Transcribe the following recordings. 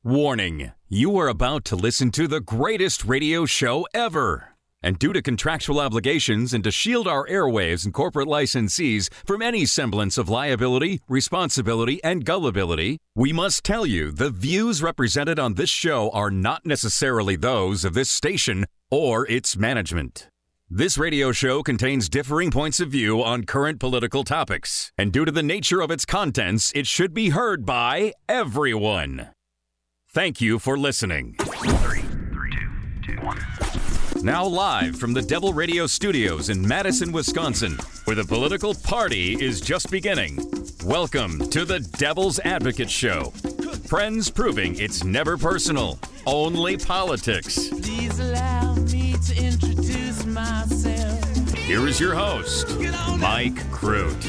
Warning, you are about to listen to the greatest radio show ever. And due to contractual obligations and to shield our airwaves and corporate licensees from any semblance of liability, responsibility, and gullibility, we must tell you the views represented on this show are not necessarily those of this station or its management. This radio show contains differing points of view on current political topics, and due to the nature of its contents, it should be heard by everyone. Thank you for listening. 3, 2, 1. Now live from the Devil Radio Studios in Madison, Wisconsin, where the political party is just beginning. Welcome to the Devil's Advocate Show. Friends proving it's never personal, only politics. Please allow me to introduce myself. Here is your host, Mike Crute.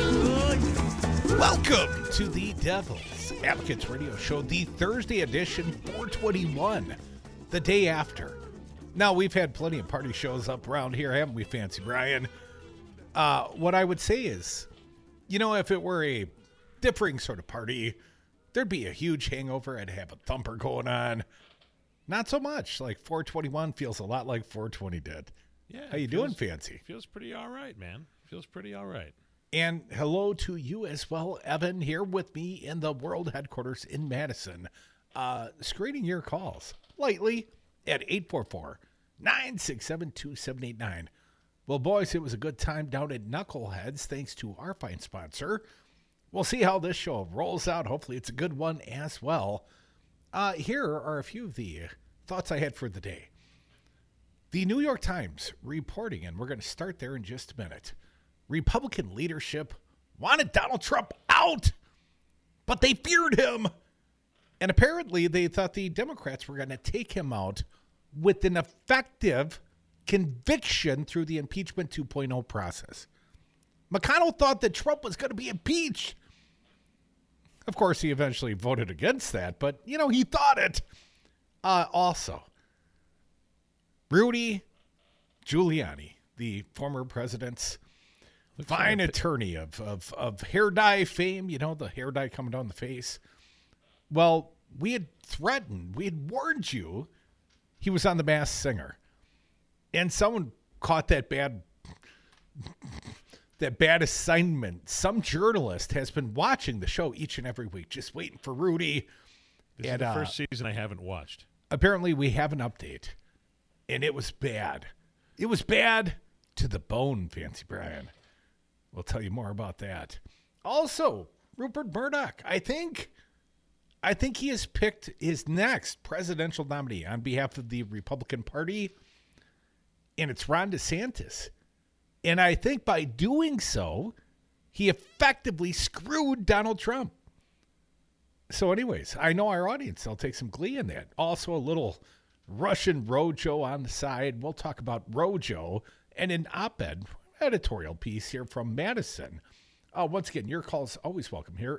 Welcome to the Devil's Advocates Radio Show, the Thursday edition, 421, the day after. Now, we've had plenty of party shows up around here, haven't we, Fancy Brian? What I would say is, you know, if it were a differing sort of party, there'd be a huge hangover. I'd have a thumper going on. Not so much. Like 421 feels a lot like 420 did. Yeah. How you doing, Fancy? Feels pretty all right, man. Feels pretty all right. And hello to you as well, Evan, here with me in the world headquarters in Madison, screening your calls lightly at 844-967-2789. Well, boys, it was a good time down at Knuckleheads, thanks to our fine sponsor. We'll see how this show rolls out. Hopefully it's a good one as well. Here are a few of the thoughts I had for the day. The New York Times reporting, and we're going to start there in just a minute. Republican leadership wanted Donald Trump out, but they feared him. And apparently they thought the Democrats were going to take him out with an effective conviction through the impeachment 2.0 process. McConnell thought that Trump was going to be impeached. Of course, he eventually voted against that, but, you know, he thought it. Also, Rudy Giuliani, the former president's fine attorney of hair dye fame, you know, the hair dye coming down the face. Well, we had warned you he was on The Masked Singer. And someone caught that bad assignment. Some journalist has been watching the show each and every week, just waiting for Rudy. This is the first season I haven't watched. Apparently we have an update, and it was bad. It was bad to the bone, Fancy Brian. We'll tell you more about that. Also, Rupert Murdoch, I think he has picked his next presidential nominee on behalf of the Republican Party, and it's Ron DeSantis. And I think by doing so, he effectively screwed Donald Trump. So anyways, I know our audience, they'll take some glee in that. Also, a little Russian Rojo on the side. We'll talk about Rojo and an op-ed editorial piece here from Madison. Once again, your call's always welcome here,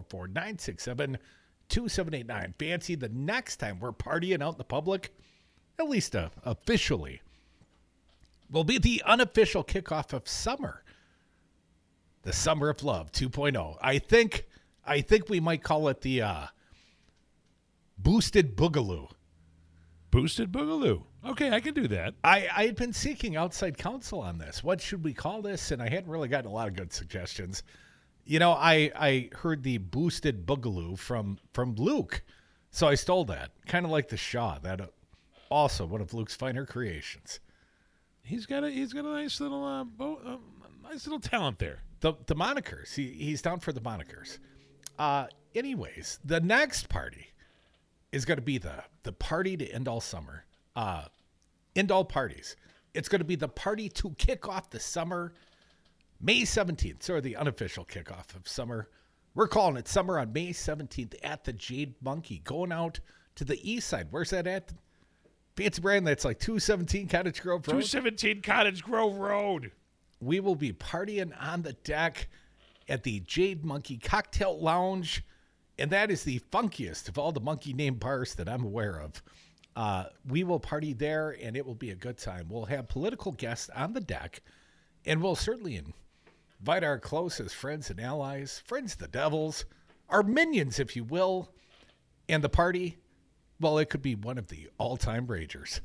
844-967-2789. Fancy, the next time we're partying out in the public, at least officially, will be the unofficial kickoff of summer. The Summer of Love 2.0. I think we might call it the Boosted Boogaloo. Boosted Boogaloo. Okay, I can do that. I had been seeking outside counsel on this. What should we call this? And I hadn't really gotten a lot of good suggestions. You know, I heard the Boosted Boogaloo from Luke, so I stole that. Kind of like the Shaw, that also one of Luke's finer creations. He's got a nice little talent there. The monikers. He's down for the monikers. Anyways, the next party is going to be the party to end all summer. End all parties. It's going to be the party to kick off the summer, May 17th, so the unofficial kickoff of summer. We're calling it summer on May 17th at the Jade Monkey, going out to the east side. Where's that at? Fancy Brian, that's like 217 Cottage Grove Road. 217 Cottage Grove Road. We will be partying on the deck at the Jade Monkey Cocktail Lounge, and that is the funkiest of all the monkey-named bars that I'm aware of. We will party there, and it will be a good time. We'll have political guests on the deck, and we'll certainly invite our closest friends and allies, friends the devils, our minions, if you will. And the party, Well, it could be one of the all-time ragers.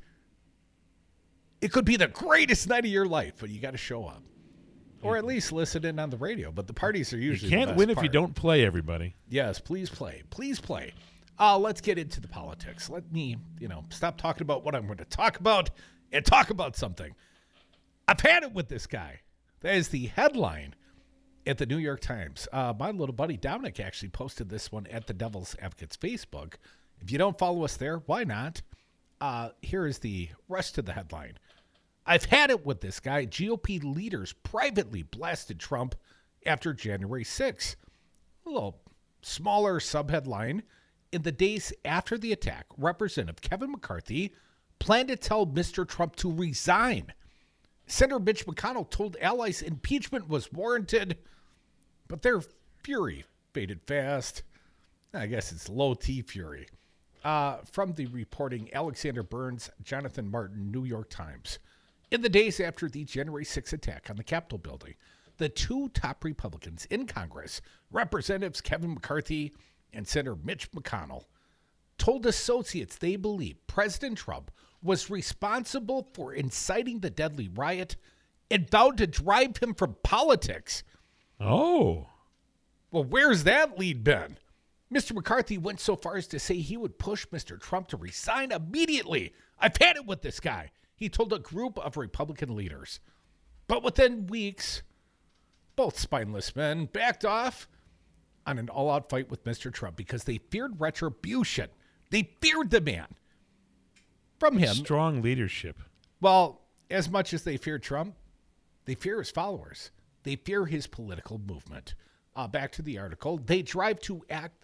It could be the greatest night of your life, but you got to show up. Or at least listen in on the radio. But the parties are usually You the can't best win if you part. don't play, everybody. Yes, please play. Please play. Let's get into the politics. Let me, stop talking about what I'm going to talk about and talk about something. I've had it with this guy. That is the headline at the New York Times. My little buddy Dominic actually posted this one at the Devil's Advocates Facebook. If you don't follow us there, why not? Here is the rest of the headline. I've had it with this guy. GOP leaders privately blasted Trump after January 6th. A little smaller subheadline. In the days after the attack, Representative Kevin McCarthy planned to tell Mr. Trump to resign. Senator Mitch McConnell told allies impeachment was warranted, but their fury faded fast. I guess it's low T fury. From the reporting, Alexander Burns, Jonathan Martin, New York Times. In the days after the January 6th attack on the Capitol building, the two top Republicans in Congress, Representatives Kevin McCarthy and Senator Mitch McConnell, told associates they believe President Trump was responsible for inciting the deadly riot and vowed to drive him from politics. Oh. Well, where's that lead been? Mr. McCarthy went so far as to say he would push Mr. Trump to resign immediately. I've had it with this guy, he told a group of Republican leaders. But within weeks, both spineless men backed off on an all-out fight with Mr. Trump because they feared retribution. They feared the man. From him. Strong leadership. Well, as much as they fear Trump, they fear his followers. They fear his political movement. Back to the article. Their drive to act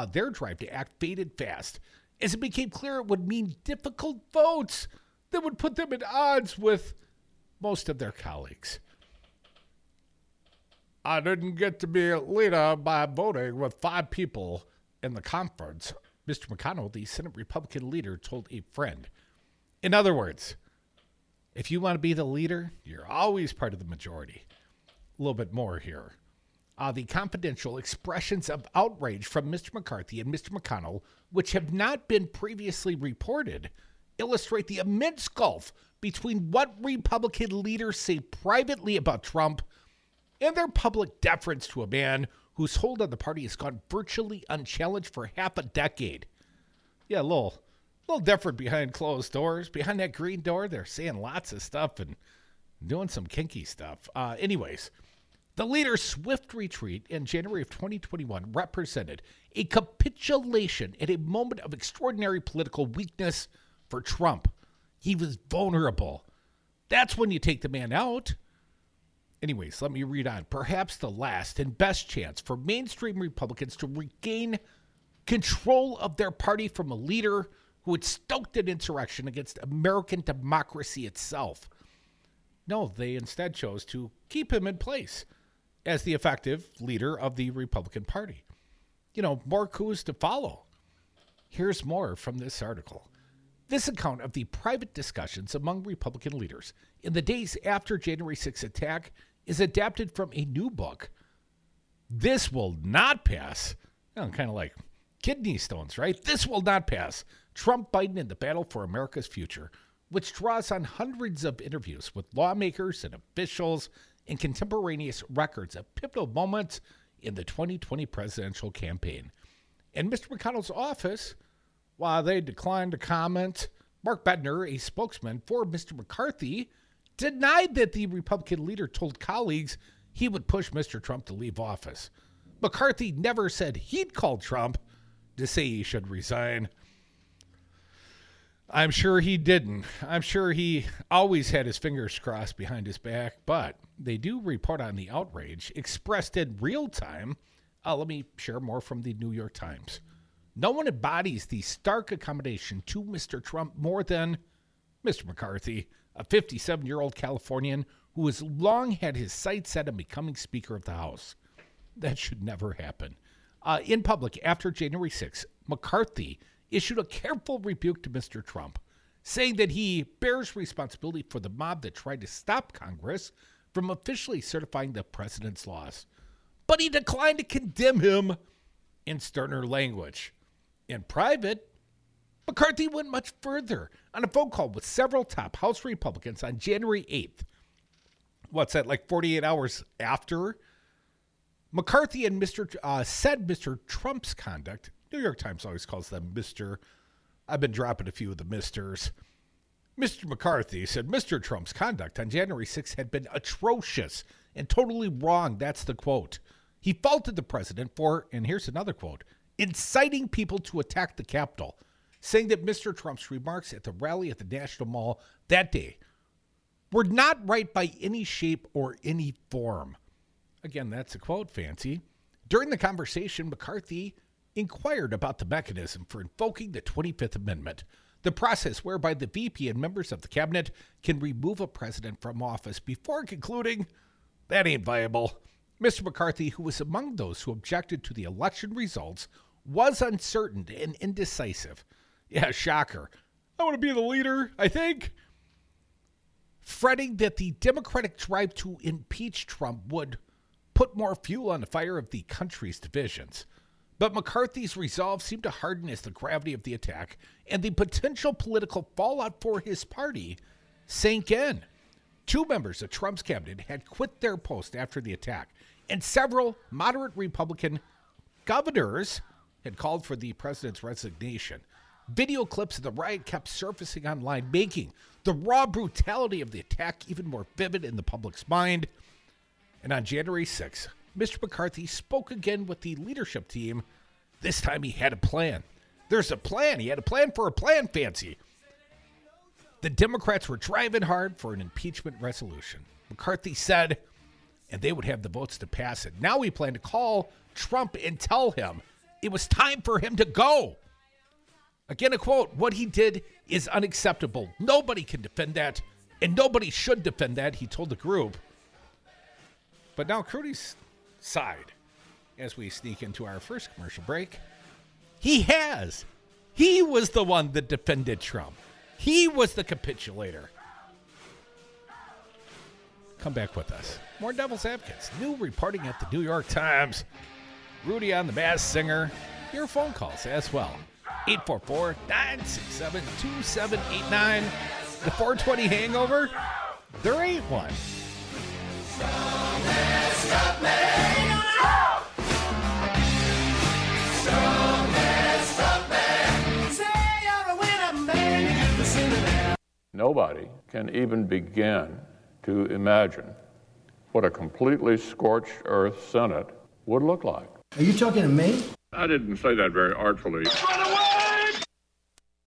faded fast as it became clear it would mean difficult votes that would put them at odds with most of their colleagues. I didn't get to be a leader by voting with 5 people in the conference, Mr. McConnell, the Senate Republican leader, told a friend. In other words, if you want to be the leader, you're always part of the majority. A little bit more here. The confidential expressions of outrage from Mr. McCarthy and Mr. McConnell, which have not been previously reported, illustrate the immense gulf between what Republican leaders say privately about Trump and their public deference to a man whose hold on the party has gone virtually unchallenged for half a decade. Yeah, a little different behind closed doors. Behind that green door, they're saying lots of stuff and doing some kinky stuff. Anyways, the leader's swift retreat in January of 2021 represented a capitulation at a moment of extraordinary political weakness for Trump. He was vulnerable. That's when you take the man out. Anyways, let me read on. Perhaps the last and best chance for mainstream Republicans to regain control of their party from a leader who had stoked an insurrection against American democracy itself. No, they instead chose to keep him in place as the effective leader of the Republican Party. More coups to follow. Here's more from this article. This account of the private discussions among Republican leaders in the days after January 6th attack is adapted from a new book. This will not pass. Kind of like kidney stones, right? This will not pass. Trump, Biden, and the battle for America's future, which draws on hundreds of interviews with lawmakers and officials and contemporaneous records of pivotal moments in the 2020 presidential campaign. And Mr. McConnell's office, while they declined to comment, Mark Bednar, a spokesman for Mr. McCarthy, denied that the Republican leader told colleagues he would push Mr. Trump to leave office. McCarthy never said he'd called Trump to say he should resign. I'm sure he didn't. I'm sure he always had his fingers crossed behind his back, but they do report on the outrage expressed in real time. Let me share more from the New York Times. No one embodies the stark accommodation to Mr. Trump more than Mr. McCarthy, a 57-year-old Californian who has long had his sights set on becoming Speaker of the House. That should never happen. In public, after January 6th, McCarthy issued a careful rebuke to Mr. Trump, saying that he bears responsibility for the mob that tried to stop Congress from officially certifying the president's laws. But he declined to condemn him in sterner language. In private, McCarthy went much further. On a phone call with several top House Republicans on January 8th, what's that, like 48 hours after? McCarthy and said Mr. Trump's conduct, New York Times always calls them Mr. I've been dropping a few of the misters. Mr. McCarthy said Mr. Trump's conduct on January 6th had been atrocious and totally wrong. That's the quote. He faulted the president for, and here's another quote, inciting people to attack the Capitol, saying that Mr. Trump's remarks at the rally at the National Mall that day were not right by any shape or any form. Again, that's a quote, Fancy. During the conversation, McCarthy inquired about the mechanism for invoking the 25th Amendment, the process whereby the VP and members of the cabinet can remove a president from office, before concluding, that ain't viable. Mr. McCarthy, who was among those who objected to the election results, was uncertain and indecisive. Yeah, shocker. I want to be the leader, I think. Fretting that the Democratic drive to impeach Trump would put more fuel on the fire of the country's divisions. But McCarthy's resolve seemed to harden as the gravity of the attack and the potential political fallout for his party sank in. 2 members of Trump's cabinet had quit their post after the attack, and several moderate Republican governors had called for the president's resignation. Video clips of the riot kept surfacing online, making the raw brutality of the attack even more vivid in the public's mind. And on January 6th, Mr. McCarthy spoke again with the leadership team. This time he had a plan. There's a plan. He had a plan for a plan, Fancy. The Democrats were driving hard for an impeachment resolution. McCarthy said, and they would have the votes to pass it. Now we plan to call Trump and tell him it was time for him to go. Again, a quote, what he did is unacceptable. Nobody can defend that, and nobody should defend that, he told the group. But now Crudy's side, as we sneak into our first commercial break, he has. He was the one that defended Trump. He was the capitulator. Come back with us. More Devil's Advocates. New reporting at the New York Times. Rudy on the Masked Singer. Your phone calls as well. 844-967-2789. The 420 hangover? There ain't one. Nobody can even begin to imagine what a completely scorched earth Senate would look like. Are you talking to me? I didn't say that very artfully.